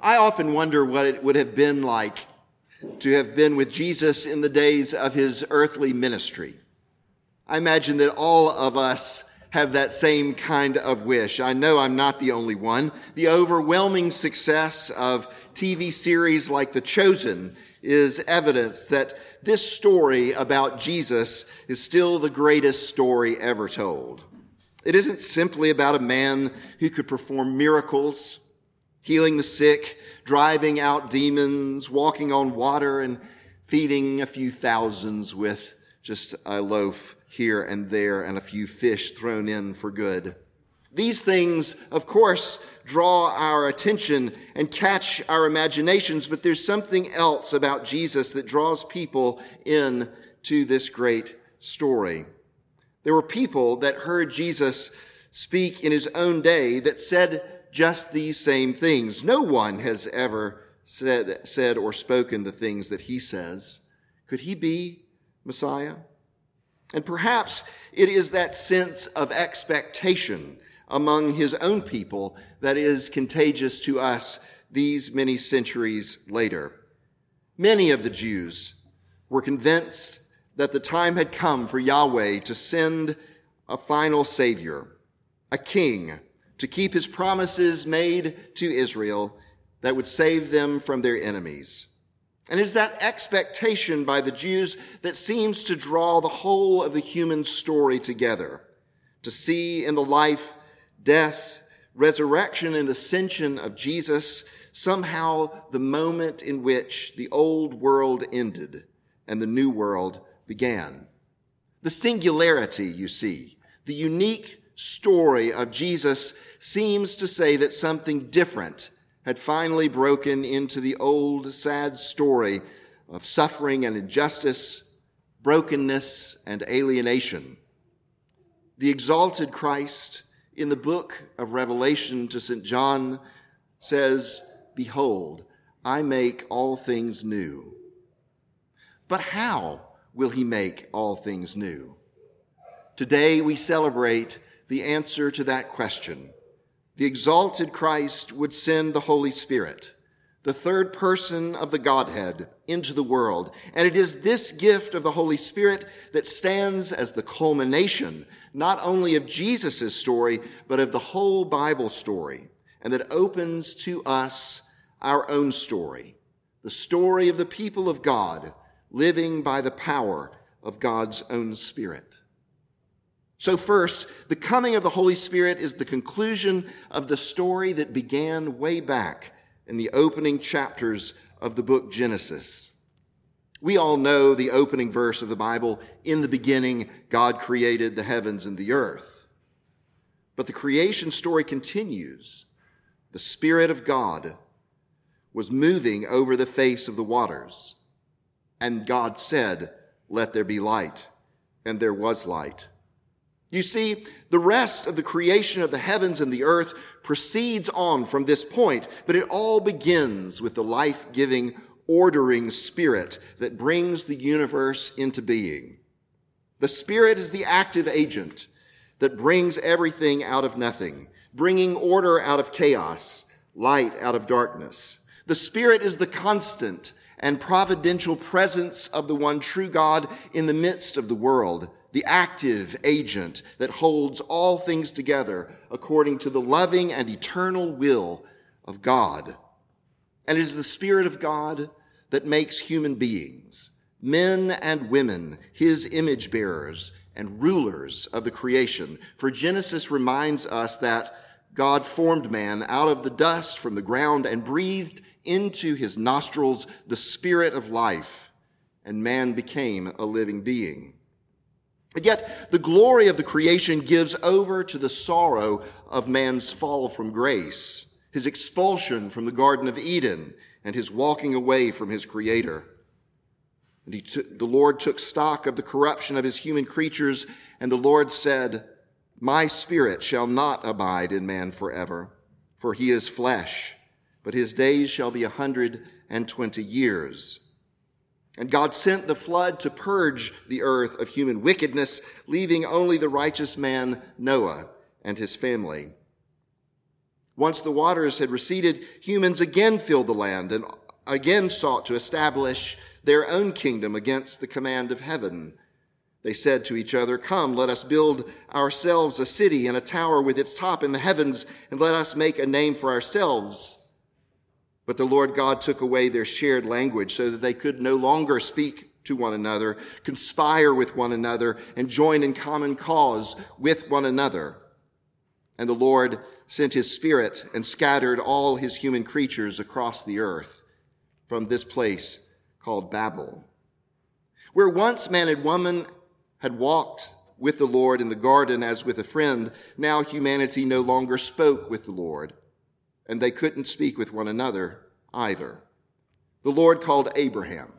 I often wonder what it would have been like to have been with Jesus in the days of his earthly ministry. I imagine that all of us have that same kind of wish. I know I'm not the only one. The overwhelming success of TV series like The Chosen is evidence that this story about Jesus is still the greatest story ever told. It isn't simply about a man who could perform miracles, healing the sick, driving out demons, walking on water, and feeding a few thousands with just a loaf here and there and a few fish thrown in for good. These things, of course, draw our attention and catch our imaginations, but there's something else about Jesus that draws people in to this great story. There were people that heard Jesus speak in his own day that said just these same things. No one has ever said or spoken the things that he says. Could he be Messiah? And perhaps it is that sense of expectation among his own people that is contagious to us these many centuries later. Many of the Jews were convinced that the time had come for Yahweh to send a final Savior, a king, to keep his promises made to Israel that would save them from their enemies. And it is that expectation by the Jews that seems to draw the whole of the human story together, to see in the life, death, resurrection, and ascension of Jesus somehow the moment in which the old world ended and the new world began. The singularity, you see, the unique story of Jesus seems to say that something different had finally broken into the old sad story of suffering and injustice, brokenness and alienation. The exalted Christ in the book of Revelation to St. John says, "Behold, I make all things new." But how will he make all things new? Today we celebrate the answer to that question. The exalted Christ would send the Holy Spirit, the third person of the Godhead, into the world. And it is this gift of the Holy Spirit that stands as the culmination, not only of Jesus' story, but of the whole Bible story, and that opens to us our own story, the story of the people of God living by the power of God's own Spirit. So first, the coming of the Holy Spirit is the conclusion of the story that began way back in the opening chapters of the book Genesis. We all know the opening verse of the Bible, "In the beginning, God created the heavens and the earth." But the creation story continues. The Spirit of God was moving over the face of the waters, and God said, "Let there be light," and there was light. You see, the rest of the creation of the heavens and the earth proceeds on from this point, but it all begins with the life-giving, ordering Spirit that brings the universe into being. The Spirit is the active agent that brings everything out of nothing, bringing order out of chaos, light out of darkness. The Spirit is the constant and providential presence of the one true God in the midst of the world, the active agent that holds all things together according to the loving and eternal will of God. And it is the Spirit of God that makes human beings, men and women, his image bearers and rulers of the creation. For Genesis reminds us that God formed man out of the dust from the ground and breathed into his nostrils the spirit of life, and man became a living being. But yet, the glory of the creation gives over to the sorrow of man's fall from grace, his expulsion from the Garden of Eden, and his walking away from his Creator. And the Lord took stock of the corruption of his human creatures, and the Lord said, "My spirit shall not abide in man forever, for he is flesh, but his days shall be 120 years. And God sent the flood to purge the earth of human wickedness, leaving only the righteous man Noah and his family. Once the waters had receded, humans again filled the land and again sought to establish their own kingdom against the command of heaven. They said to each other, "Come, let us build ourselves a city and a tower with its top in the heavens, and let us make a name for ourselves." But the Lord God took away their shared language so that they could no longer speak to one another, conspire with one another, and join in common cause with one another. And the Lord sent his Spirit and scattered all his human creatures across the earth from this place called Babel. Where once man and woman had walked with the Lord in the garden as with a friend, now humanity no longer spoke with the Lord, and they couldn't speak with one another either. The Lord called Abraham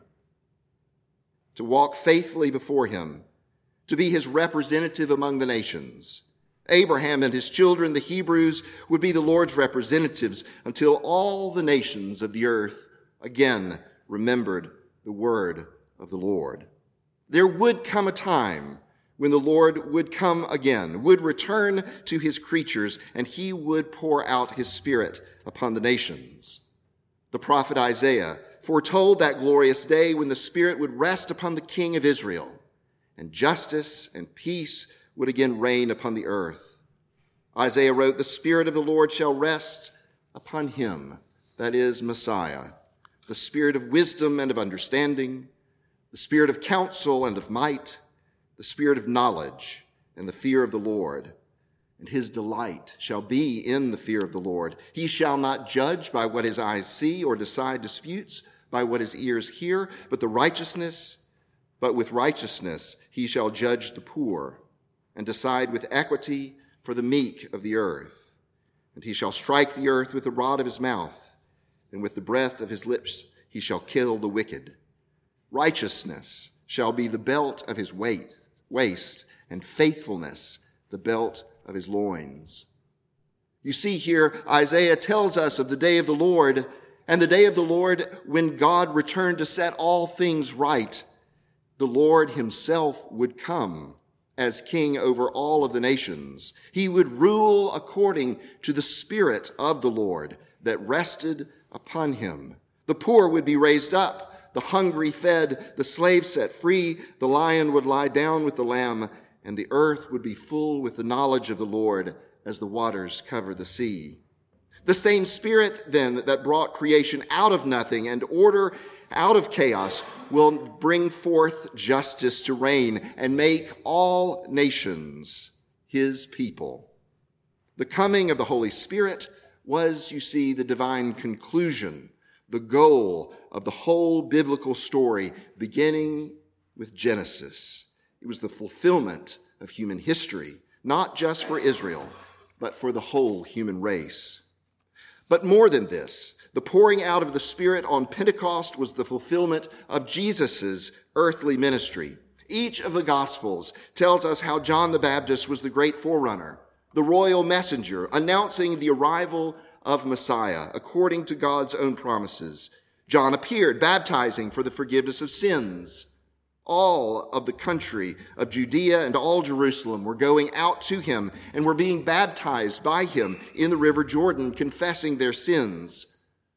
to walk faithfully before him, to be his representative among the nations. Abraham and his children, the Hebrews, would be the Lord's representatives until all the nations of the earth again remembered the word of the Lord. There would come a time when the Lord would come again, would return to his creatures, and he would pour out his Spirit upon the nations. The prophet Isaiah foretold that glorious day when the Spirit would rest upon the King of Israel, and justice and peace would again reign upon the earth. Isaiah wrote, "The Spirit of the Lord shall rest upon him," that is, Messiah, "the Spirit of wisdom and of understanding, the Spirit of counsel and of might, the Spirit of knowledge and the fear of the Lord. And his delight shall be in the fear of the Lord. He shall not judge by what his eyes see or decide disputes by what his ears hear, but with righteousness he shall judge the poor and decide with equity for the meek of the earth. And he shall strike the earth with the rod of his mouth, and with the breath of his lips he shall kill the wicked. Righteousness shall be the belt of his waist, and faithfulness the belt of his loins." You see here, Isaiah tells us of the day of the Lord, and the day of the Lord when God returned to set all things right. The Lord himself would come as king over all of the nations. He would rule according to the Spirit of the Lord that rested upon him. The poor would be raised up, the hungry fed, the slave set free, the lion would lie down with the lamb, and the earth would be full with the knowledge of the Lord as the waters cover the sea. The same Spirit, then, that brought creation out of nothing and order out of chaos will bring forth justice to reign and make all nations his people. The coming of the Holy Spirit was, you see, the divine conclusion, the goal of the whole biblical story, beginning with Genesis. It was the fulfillment of human history, not just for Israel, but for the whole human race. But more than this, the pouring out of the Spirit on Pentecost was the fulfillment of Jesus' earthly ministry. Each of the Gospels tells us how John the Baptist was the great forerunner, the royal messenger, announcing the arrival of Messiah according to God's own promises. John appeared, baptizing for the forgiveness of sins. All of the country of Judea and all Jerusalem were going out to him and were being baptized by him in the river Jordan, confessing their sins.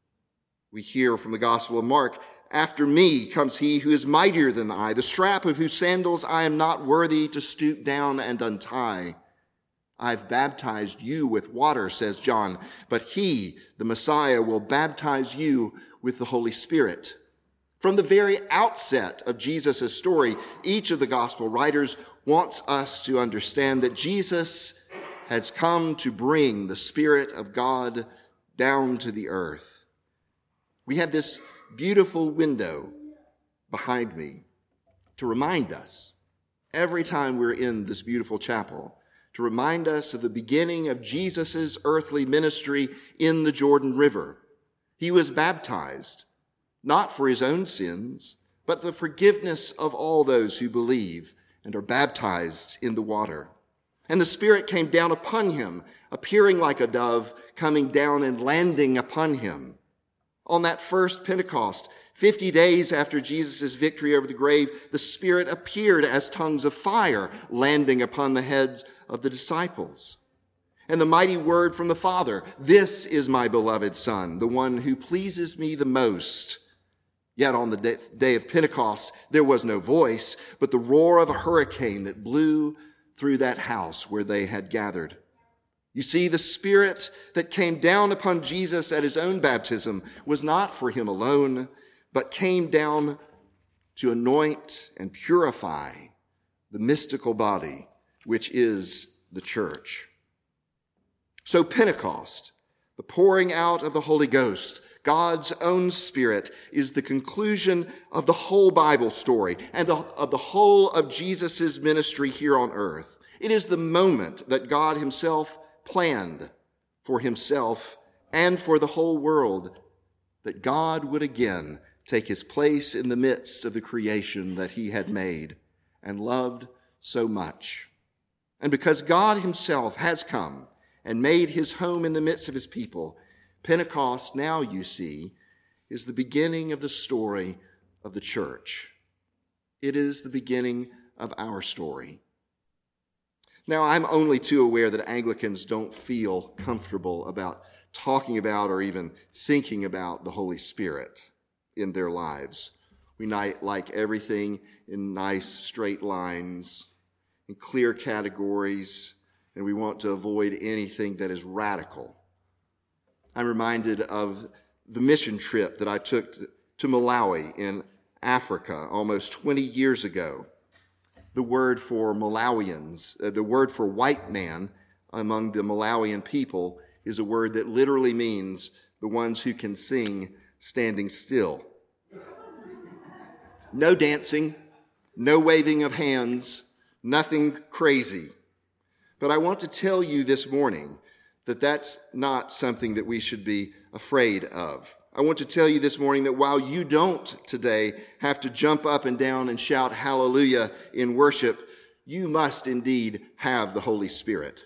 We hear from the Gospel of Mark, "After me comes he who is mightier than I, the strap of whose sandals I am not worthy to stoop down and untie. I've baptized you with water," says John, "but he, the Messiah, will baptize you with the Holy Spirit." From the very outset of Jesus' story, each of the gospel writers wants us to understand that Jesus has come to bring the Spirit of God down to the earth. We have this beautiful window behind me to remind us, every time we're in this beautiful chapel, to remind us of the beginning of Jesus' earthly ministry in the Jordan River. He was baptized, not for his own sins, but the forgiveness of all those who believe and are baptized in the water. And the Spirit came down upon him, appearing like a dove, coming down and landing upon him. On that first Pentecost, 50 days after Jesus' victory over the grave, the Spirit appeared as tongues of fire, landing upon the heads of the disciples. And the mighty word from the Father, "This is my beloved Son, the one who pleases me the most." Yet on the day of Pentecost, there was no voice, but the roar of a hurricane that blew through that house where they had gathered. You see, the Spirit that came down upon Jesus at his own baptism was not for him alone, but came down to anoint and purify the mystical body, which is the church. So Pentecost, the pouring out of the Holy Ghost, God's own Spirit, is the conclusion of the whole Bible story and of the whole of Jesus' ministry here on earth. It is the moment that God himself planned for himself and for the whole world, that God would again take his place in the midst of the creation that he had made and loved so much. And because God himself has come and made his home in the midst of his people, Pentecost now, you see, is the beginning of the story of the church. It is the beginning of our story. Now, I'm only too aware that Anglicans don't feel comfortable about talking about or even thinking about the Holy Spirit in their lives. We like everything in nice straight lines, in clear categories, and we want to avoid anything that is radical. I'm reminded of the mission trip that I took to Malawi in Africa almost 20 years ago. The word for Malawians, the word for white man among the Malawian people, is a word that literally means the ones who can sing standing still. No dancing, no waving of hands, nothing crazy. But I want to tell you this morning that that's not something that we should be afraid of. I want to tell you this morning that while you don't today have to jump up and down and shout hallelujah in worship, you must indeed have the Holy Spirit.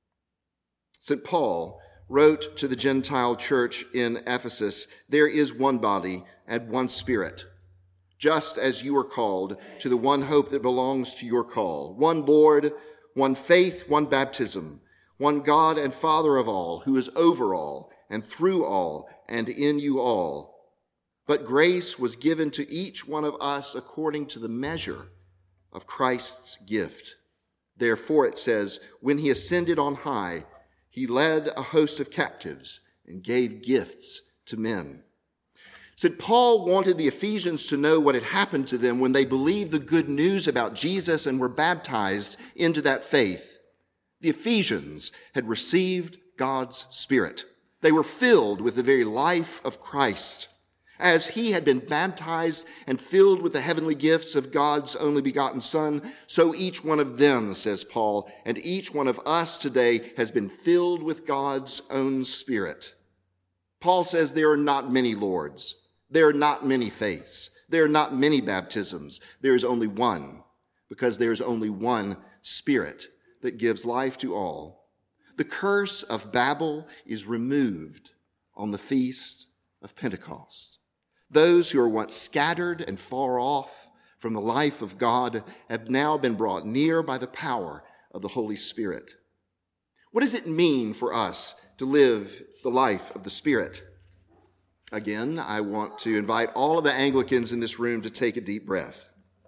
St. Paul wrote to the Gentile church in Ephesus, "There is one body and one Spirit, just as you are called to the one hope that belongs to your call. One Lord, one faith, one baptism, one God and Father of all, who is over all and through all and in you all. But grace was given to each one of us according to the measure of Christ's gift. Therefore," it says, "when he ascended on high, he led a host of captives and gave gifts to men." St. Paul wanted the Ephesians to know what had happened to them when they believed the good news about Jesus and were baptized into that faith. The Ephesians had received God's Spirit. They were filled with the very life of Christ. As he had been baptized and filled with the heavenly gifts of God's only begotten Son, so each one of them, says Paul, and each one of us today has been filled with God's own Spirit. Paul says there are not many Lords. There are not many faiths. There are not many baptisms. There is only one, because there is only one Spirit that gives life to all. The curse of Babel is removed on the feast of Pentecost. Those who are once scattered and far off from the life of God have now been brought near by the power of the Holy Spirit. What does it mean for us to live the life of the Spirit? Again, I want to invite all of the Anglicans in this room to take a deep breath.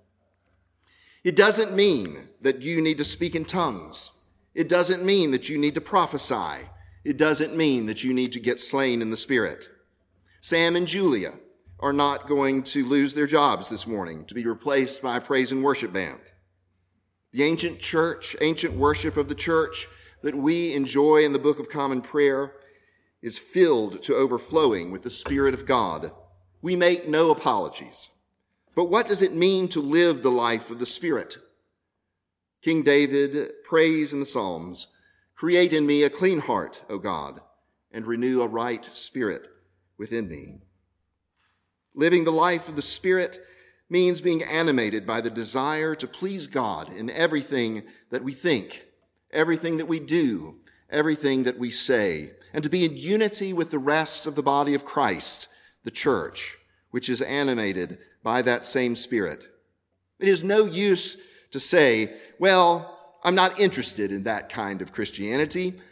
It doesn't mean that you need to speak in tongues. It doesn't mean that you need to prophesy. It doesn't mean that you need to get slain in the Spirit. Sam and Julia are not going to lose their jobs this morning to be replaced by a praise and worship band. The ancient worship of the church that we enjoy in the Book of Common Prayer is filled to overflowing with the Spirit of God. We make no apologies. But what does it mean to live the life of the Spirit? King David prays in the Psalms, "Create in me a clean heart, O God, and renew a right spirit within me." Living the life of the Spirit means being animated by the desire to please God in everything that we think, everything that we do, everything that we say, and to be in unity with the rest of the body of Christ, the church, which is animated by that same Spirit. It is no use to say, "Well, I'm not interested in that kind of Christianity.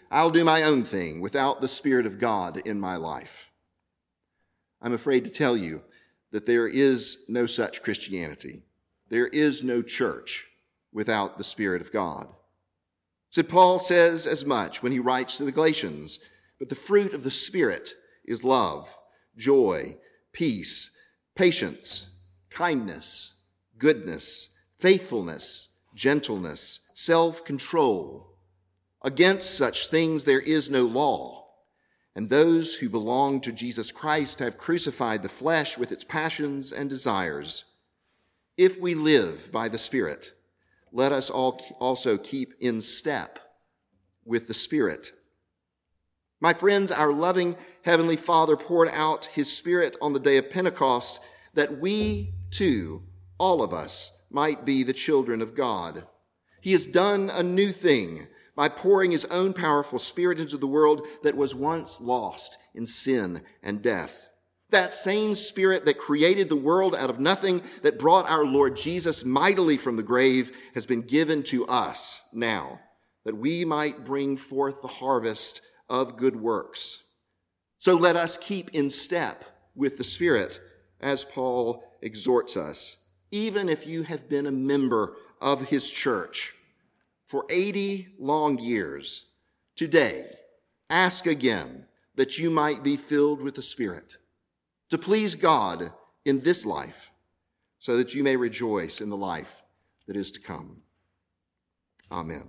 I'll do my own thing without the Spirit of God in my life. I'm afraid to tell you that there is no such Christianity. There is no church without the Spirit of God. St. Paul says as much when he writes to the Galatians, but the fruit of the Spirit is love, joy, peace, patience, kindness, goodness, faithfulness, gentleness, self-control. Against such things there is no law, and those who belong to Jesus Christ have crucified the flesh with its passions and desires. If we live by the Spirit, let us also keep in step with the Spirit. My friends, our loving Heavenly Father poured out his Spirit on the day of Pentecost that we too, all of us, might be the children of God. He has done a new thing by pouring his own powerful Spirit into the world that was once lost in sin and death. That same Spirit that created the world out of nothing, that brought our Lord Jesus mightily from the grave, has been given to us now, that we might bring forth the harvest of good works. So let us keep in step with the Spirit, as Paul exhorts us. Even if you have been a member of his church for 80 long years, today ask again that you might be filled with the Spirit, to please God in this life, so that you may rejoice in the life that is to come. Amen.